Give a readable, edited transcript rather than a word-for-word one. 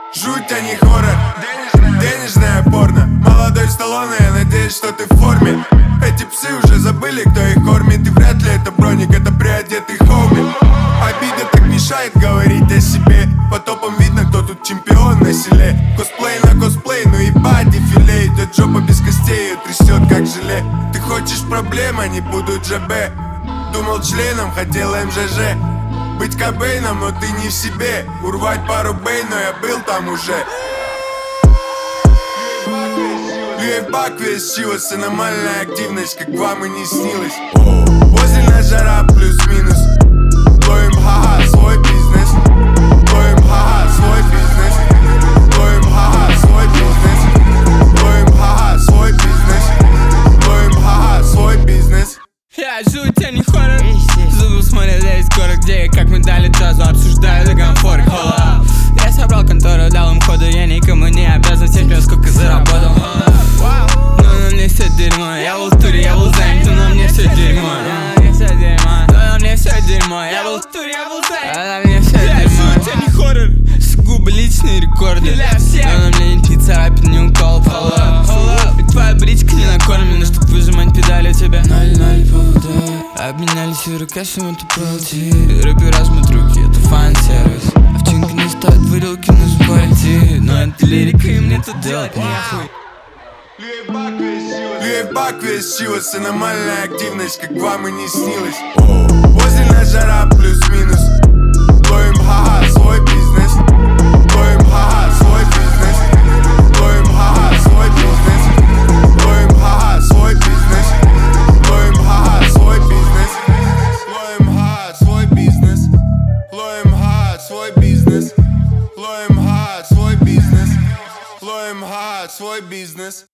Жуть, а не хоррор, денежная порно. Молодой Сталлоне, я надеюсь, что ты в форме. Эти псы уже забыли, кто их кормит. И вряд ли это броник, это приодетый хоуми. Обида так мешает говорить о себе. По топам видно, кто тут чемпион на селе. Косплей на косплей, ну ебать дефиле. Идет жопа без костей, ее трясет как желе. Ты хочешь проблем, они будут ЖБ. Думал членом, хотел МЖЖ. Быть Кобейном, но ты не в себе. Урвать пару бей, но я был там уже. Льюэбак весь чилос, аномальная активность, как вам и не снилось. Возле нас жара плюс-минус. Ловим ха-ха, свой бизнес. Ловим ха-ха, свой бизнес. Ловим ха-ха, свой бизнес. Ловим ха-ха, свой бизнес. Ловим ха-ха, свой бизнес. Я жуть, а не хоррор. Зубы смотрят весь город, где и как мы дали джазу. Обсуждаю за комфорт. Я собрал контору, дал им ходу. Я никому не обязан, терпел, сколько заработал. Но на мне все дерьмо. Я был в туре, я был занят, но на мне все дерьмо. Но на мне все дерьмо. Я был в туре, я был занят, а на мне все дерьмо. Я жуть, а не хоррор. Сугубо личные рекорды. Но на мне ни царапин, ни укол. И твоя бричка не накормлена, чтоб выжимать педали тебя. 0-0 повода. Обменялись юрокэшем, это PLT. Рэпер размут руки, это фан-сервис. Овчинка не стоит вырелки, нужен парень. Но это лирика, и мне тут делать нехуй. Льюэбак весь чилос, аномальная активность, как вам и не снилось. Возле нас жара плюс-минус. Ловим ха-ха, свой бизнес. Ловим ха-ха, свой бизнес. Ловим ха-ха, свой бизнес. Ловим ха-ха, свой бизнес. Ловим ха-ха, свой бизнес. Ловим ха-ха, свой бизнес. Ловим ха-ха, свой бизнес. Ловим ха-ха, свой бизнес. Ловим ха-ха, свой бизнес.